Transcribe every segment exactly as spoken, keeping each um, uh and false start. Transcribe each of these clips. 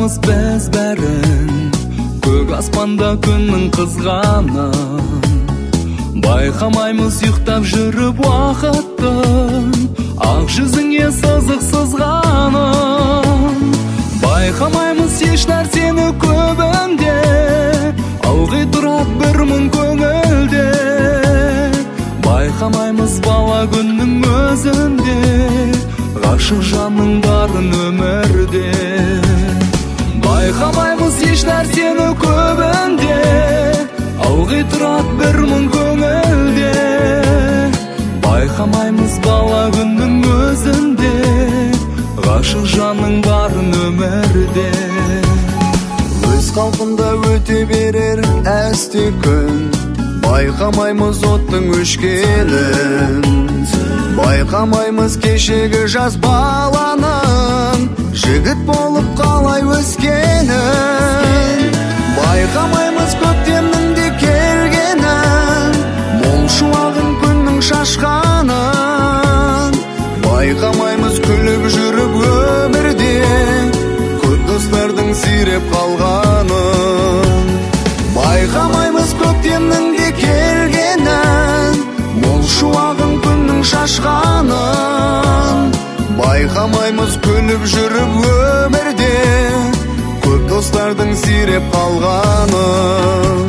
байқамаймыз біз бәрін, көк аспанда күннің қызғанын. Байқамаймыз ұйықтап жүріп уақыттың, ақ жүзіңе сызық сызғанын. Байқамаймыз еш нәрсені көбінде, ылғи тұрады бір мұң көңілде. Байқамаймыз бала күннің өзінде, ғашық жанның барын өмірде. Байқамаймыз еш нәрсені көбінде, ылғи тұрады бір мұң көңілде. Байқамаймыз бала күннің өзінде, ғашық жанның барын өмірде. Өз қалпында өте берер әсте күн, байқамаймыз оттың өшкенін. Байқамаймыз кешегі жас баланың, жігіт болып қалай өскенін. Байқамаймыз көктемнің де келгенін, мол шуағын күннің шашқанын. Байқамаймыз күліп жүріп өмірде, көп достардың сиреп қалғанын. Байқамаймыз көктемнің де келгенін, мол шуағын күннің шашқанын. Байқамаймыз күліп жүріп өмірде, көп достардың сиреп қалғанын.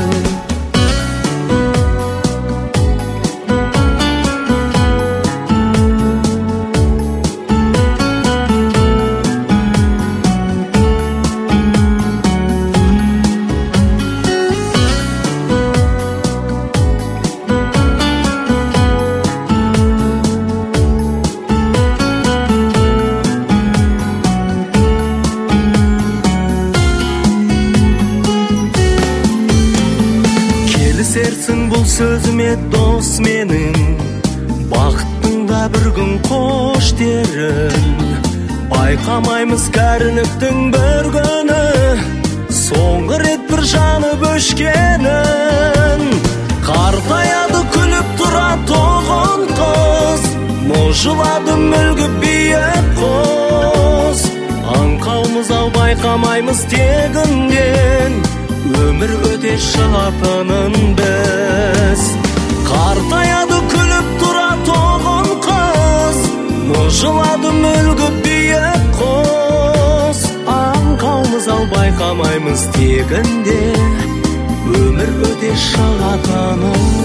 Келісерсің бұл сөзіме дос менің, бақыттың да бір күн қош дерін. Байқамаймыз кәріліктің бір күні, соңғы рет бір жанып өшкенін. Қартаяды күліп тұра тоғын қыз, мұжылады мүлгіп биік қыз. Аңқаумыз ау байқамаймыз тегінден, өмір өте шығатынын біз. Қартаяды күліп тұра тоғын қыз, мұжылады мүлгіп биік қыз. Аңқаумыз ау байқамаймыз тегінде, өмір өте шығатынын